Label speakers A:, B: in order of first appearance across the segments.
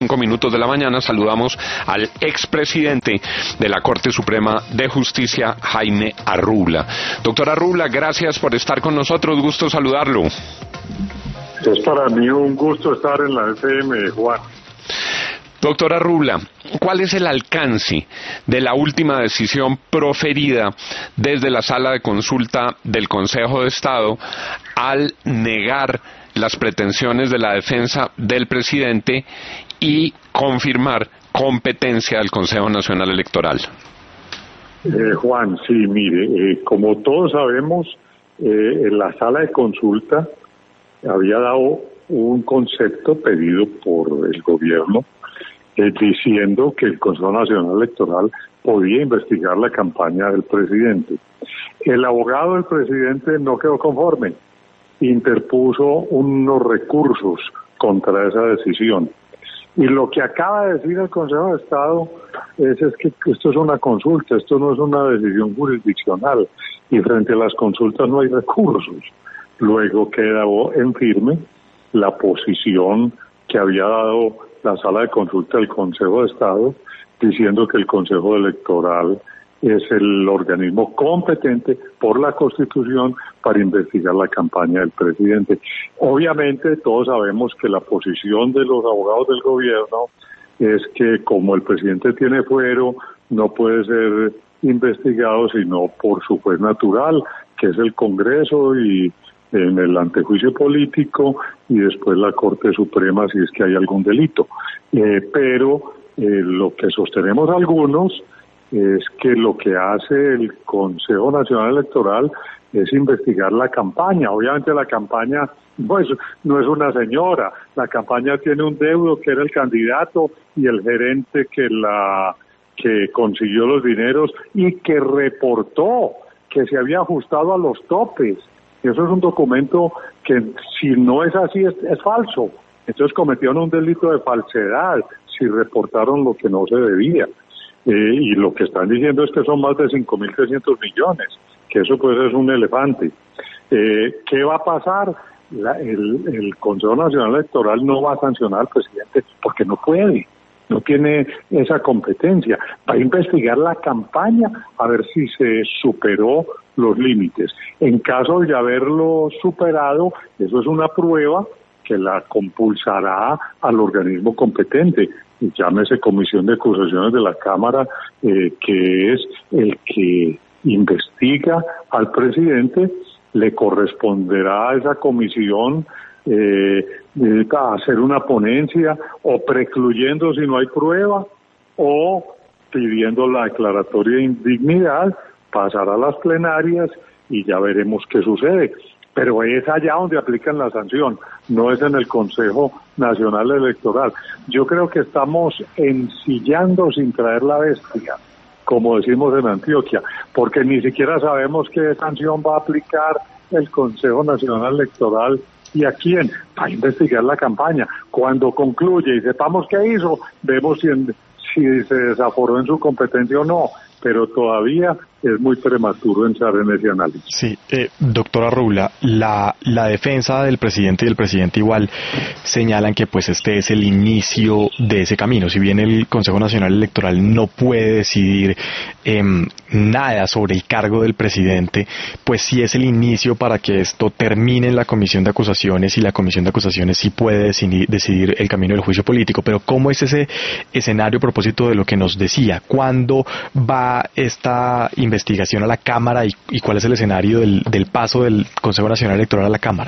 A: 5 minutos de la mañana saludamos al expresidente de la Corte Suprema de Justicia, Jaime Arrula. Doctor Arrula, gracias por estar con nosotros, gusto saludarlo.
B: Es para mí un gusto estar en la FM, Juan.
A: Doctor Arrula, ¿cuál es el alcance de la última decisión proferida desde la sala de consulta del Consejo de Estado al negar las pretensiones de la defensa del presidente y confirmar competencia del Consejo Nacional Electoral?
B: Juan, sí, mire, como todos sabemos, la sala de consulta había dado un concepto pedido por el gobierno diciendo que el Consejo Nacional Electoral podía investigar la campaña del presidente. El abogado del presidente no quedó conforme, interpuso unos recursos contra esa decisión. Y lo que acaba de decir el Consejo de Estado es que esto es una consulta, esto no es una decisión jurisdiccional, y frente a las consultas no hay recursos. Luego quedó en firme la posición que había dado la sala de consulta del Consejo de Estado, diciendo que el Consejo Electoral es el organismo competente por la Constitución para investigar la campaña del presidente. Obviamente todos sabemos que la posición de los abogados del gobierno es que como el presidente tiene fuero, no puede ser investigado sino por su juez natural, que es el Congreso, y en el antejuicio político, y después la Corte Suprema si es que hay algún delito. Pero lo que sostenemos algunos es que lo que hace el Consejo Nacional Electoral es investigar la campaña. Obviamente la campaña pues no es una señora, la campaña tiene un deudo que era el candidato y el gerente que consiguió los dineros y que reportó que se había ajustado a los topes. Eso es un documento que si no es así es falso. Entonces cometieron un delito de falsedad si reportaron lo que no se debía. Y lo que están diciendo es que son más de 5.300 millones, que eso pues es un elefante. ¿Qué va a pasar? El Consejo Nacional Electoral no va a sancionar al presidente porque no puede, no tiene esa competencia. Va a investigar la campaña a ver si se superó los límites. En caso de haberlo superado, eso es una prueba que la compulsará al organismo competente, llámese Comisión de Acusaciones de la Cámara, que es el que investiga al presidente. Le corresponderá a esa comisión hacer una ponencia o precluyendo si no hay prueba o pidiendo la declaratoria de indignidad, pasar a las plenarias y ya veremos qué sucede. Pero es allá donde aplican la sanción, no es en el Consejo Nacional Electoral. Yo creo que estamos ensillando sin traer la bestia, como decimos en Antioquia, porque ni siquiera sabemos qué sanción va a aplicar el Consejo Nacional Electoral y a quién. Va a investigar la campaña. Cuando concluye y sepamos qué hizo, vemos si se desaforó en su competencia o no, pero todavía es muy prematuro entrar en ese análisis.
C: Sí, doctor Arrula, la defensa del presidente y el presidente igual señalan que pues este es el inicio de ese camino. Si bien el Consejo Nacional Electoral no puede decidir nada sobre el cargo del presidente, pues sí es el inicio para que esto termine en la Comisión de Acusaciones, y la Comisión de Acusaciones sí puede decidir el camino del juicio político. Pero ¿cómo es ese escenario a propósito de lo que nos decía? ¿Cuándo va esta investigación a la Cámara y cuál es el escenario del paso del Consejo Nacional Electoral a la Cámara?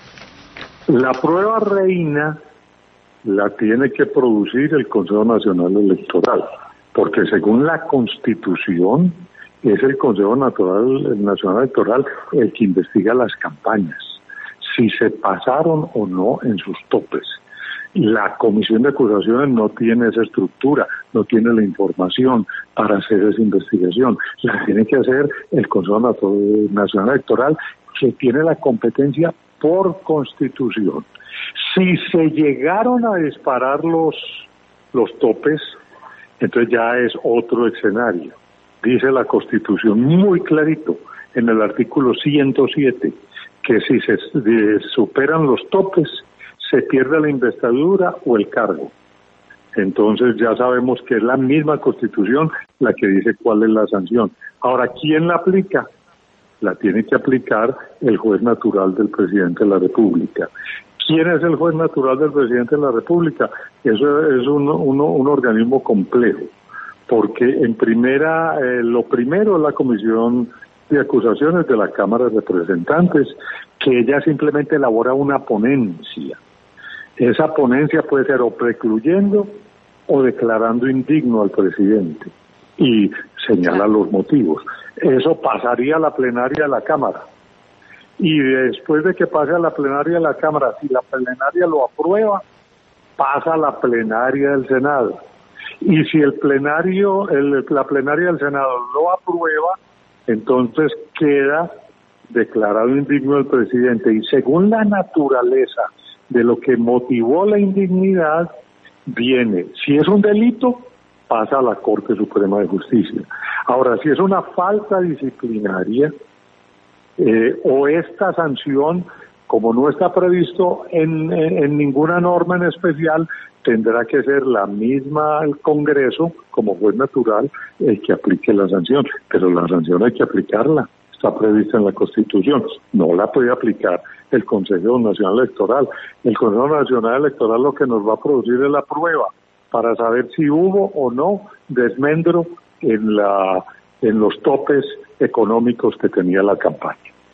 B: La prueba reina la tiene que producir el Consejo Nacional Electoral, porque según la Constitución es el Consejo Nacional Electoral el que investiga las campañas, si se pasaron o no en sus topes. La Comisión de Acusaciones no tiene esa estructura, no tiene la información para hacer esa investigación. La tiene que hacer el Consejo Nacional Electoral, que tiene la competencia por Constitución. Si se llegaron a disparar los topes, entonces ya es otro escenario. Dice la Constitución muy clarito en el artículo 107 que si se superan los topes, se pierde la investidura o el cargo. Entonces ya sabemos que es la misma Constitución la que dice cuál es la sanción. Ahora, ¿quién la aplica? La tiene que aplicar el juez natural del presidente de la República. ¿Quién es el juez natural del presidente de la República? Eso es un organismo complejo, porque lo primero es la Comisión de Acusaciones de la Cámara de Representantes, que ella simplemente elabora una ponencia. Esa ponencia puede ser o precluyendo o declarando indigno al presidente y señala los motivos. Eso pasaría a la plenaria de la Cámara. Y después de que pase a la plenaria de la Cámara, si la plenaria lo aprueba, pasa a la plenaria del Senado. Y si la plenaria del Senado lo aprueba, entonces queda declarado indigno el presidente. Y según la naturaleza de lo que motivó la indignidad, viene, si es un delito, pasa a la Corte Suprema de Justicia. Ahora, si es una falta disciplinaria, o esta sanción, como no está previsto en ninguna norma en especial, tendrá que ser la misma el Congreso, como juez natural, el que aplique la sanción. Pero la sanción hay que aplicarla, está prevista en la Constitución, no la puede aplicar el Consejo Nacional Electoral. El Consejo Nacional Electoral lo que nos va a producir es la prueba para saber si hubo o no desmedro en los topes económicos que tenía la campaña.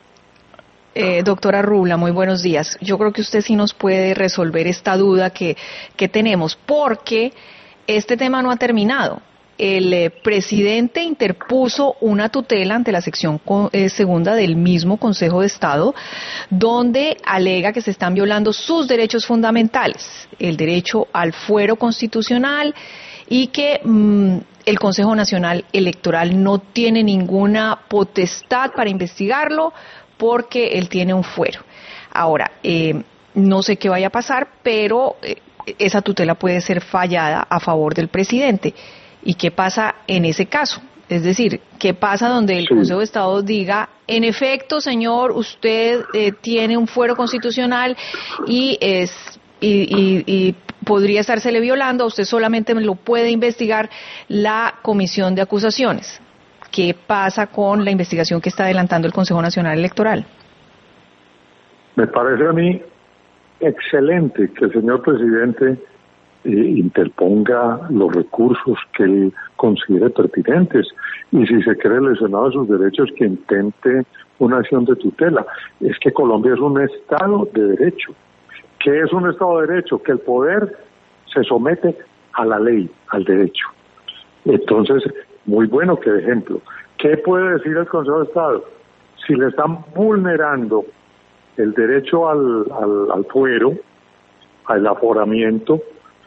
D: Doctora Rubla, muy buenos días. Yo creo que usted sí nos puede resolver esta duda que tenemos, porque este tema no ha terminado. El presidente interpuso una tutela ante la sección segunda del mismo Consejo de Estado, donde alega que se están violando sus derechos fundamentales, el derecho al fuero constitucional, y que el Consejo Nacional Electoral no tiene ninguna potestad para investigarlo porque él tiene un fuero. Ahora, no sé qué vaya a pasar, pero esa tutela puede ser fallada a favor del presidente. ¿Y qué pasa en ese caso? Es decir, ¿qué pasa donde el Consejo de Estado diga, en efecto, señor, usted tiene un fuero constitucional y podría estársele violando, a usted solamente lo puede investigar la Comisión de Acusaciones? ¿Qué pasa con la investigación que está adelantando el Consejo Nacional Electoral?
B: Me parece a mí excelente que el señor presidente interponga los recursos que él considere pertinentes, y si se cree lesionado sus derechos, que intente una acción de tutela. Es que Colombia es un Estado de Derecho. ¿Qué es un Estado de Derecho? Que el poder se somete a la ley, al derecho. Entonces, muy bueno que ejemplo. ¿Qué puede decir el Consejo de Estado? Si le están vulnerando el derecho al fuero, al aforamiento,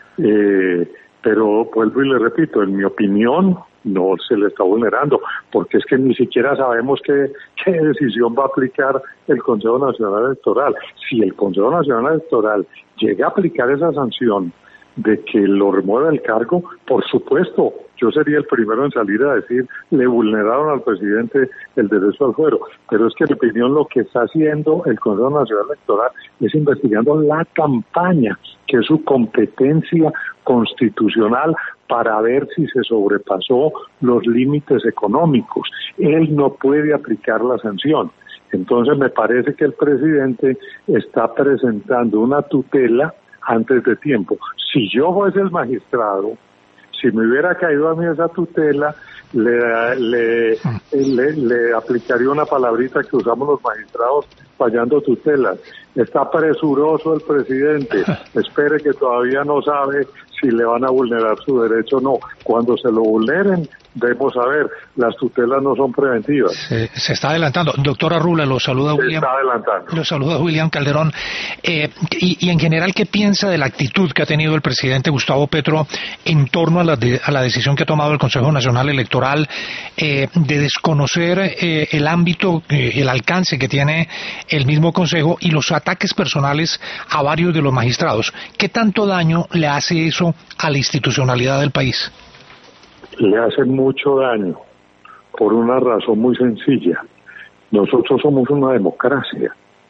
B: pero vuelvo y le repito, en mi opinión no se le está vulnerando, porque es que ni siquiera sabemos qué decisión va a aplicar el Consejo Nacional Electoral. Si el Consejo Nacional Electoral llega a aplicar esa sanción de que lo remueva del cargo, por supuesto, yo sería el primero en salir a decir, le vulneraron al presidente el derecho al fuero, pero es que en mi opinión lo que está haciendo el Consejo Nacional Electoral es investigando la campaña, que es su competencia constitucional, para ver si se sobrepasó los límites económicos. Él no puede aplicar la sanción. Entonces me parece que el presidente está presentando una tutela antes de tiempo. Si yo fuese el magistrado, si me hubiera caído a mí esa tutela, le aplicaría una palabrita que usamos los magistrados fallando tutelas. Está presuroso el presidente, espere que todavía no sabe si le van a vulnerar su derecho o no. Cuando se lo vulneren, debemos saber, las tutelas no son preventivas.
E: Se está adelantando. Doctora Rubla, lo saluda William.
B: Se está adelantando.
E: Lo saluda William Calderón. Y en general, ¿qué piensa de la actitud que ha tenido el presidente Gustavo Petro en torno a la decisión que ha tomado el Consejo Nacional Electoral de desconocer el ámbito, el alcance que tiene el mismo Consejo y los ataques personales a varios de los magistrados? ¿Qué tanto daño le hace eso a la institucionalidad del país?
B: Le hace mucho daño, por una razón muy sencilla. Nosotros somos una democracia.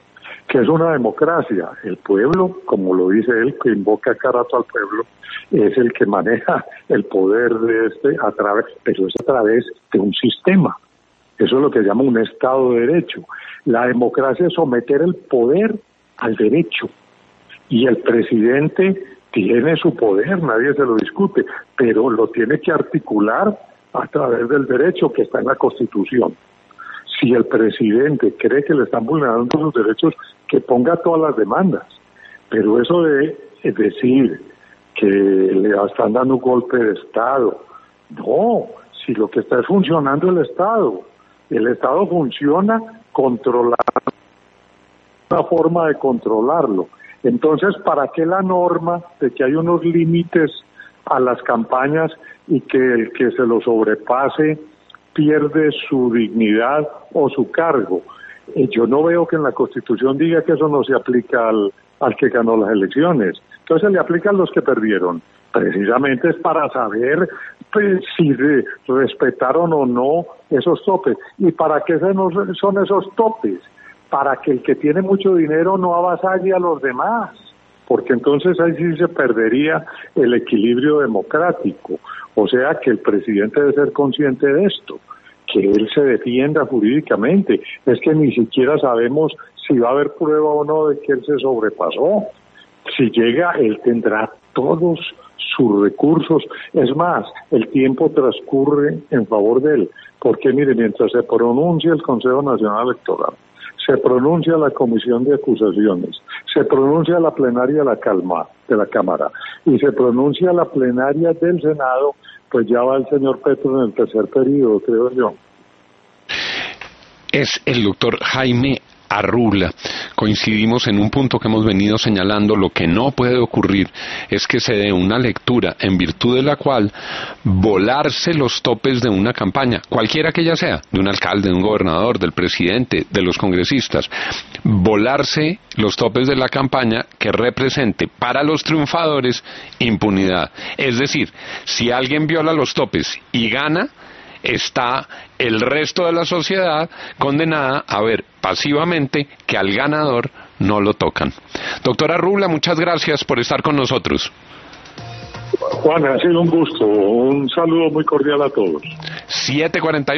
B: que es una democracia. El pueblo, como lo dice él, que invoca cada rato al pueblo, es el que maneja el poder de pero es a través de un sistema. Eso es lo que llama un Estado de Derecho. La democracia es someter el poder al derecho. Y el presidente tiene su poder, nadie se lo discute, pero lo tiene que articular a través del derecho que está en la Constitución. Si el presidente cree que le están vulnerando sus derechos, que ponga todas las demandas. Pero eso de decir que le están dando un golpe de Estado, no, si lo que está es funcionando el Estado funciona controlando, una forma de controlarlo. Entonces, ¿para qué la norma de que hay unos límites a las campañas y que el que se lo sobrepase pierde su dignidad o su cargo? Yo no veo que en la Constitución diga que eso no se aplica al que ganó las elecciones. Entonces se le aplica a los que perdieron. Precisamente es para saber pues, si respetaron o no esos topes. ¿Y para qué son esos topes? Para que el que tiene mucho dinero no avasalle a los demás, porque entonces ahí sí se perdería el equilibrio democrático. O sea que el presidente debe ser consciente de esto, que él se defienda jurídicamente. Es que ni siquiera sabemos si va a haber prueba o no de que él se sobrepasó. Si llega, él tendrá todos sus recursos. Es más, el tiempo transcurre en favor de él, porque mire, mientras se pronuncia el Consejo Nacional Electoral, se pronuncia la Comisión de Acusaciones, se pronuncia la plenaria de la Cámara y se pronuncia la plenaria del Senado, pues ya va el señor Petro en el tercer periodo, creo yo.
A: Es el doctor Jaime Arrula. Coincidimos en un punto que hemos venido señalando. Lo que no puede ocurrir es que se dé una lectura en virtud de la cual volarse los topes de una campaña, cualquiera que ella sea, de un alcalde, de un gobernador, del presidente, de los congresistas, volarse los topes de la campaña que represente para los triunfadores impunidad. Es decir, si alguien viola los topes y gana, está el resto de la sociedad condenada a ver pasivamente que al ganador no lo tocan. Doctora Arrula, muchas gracias por estar con nosotros.
B: Juan, ha sido un gusto. Un saludo muy cordial a todos.
A: 7:41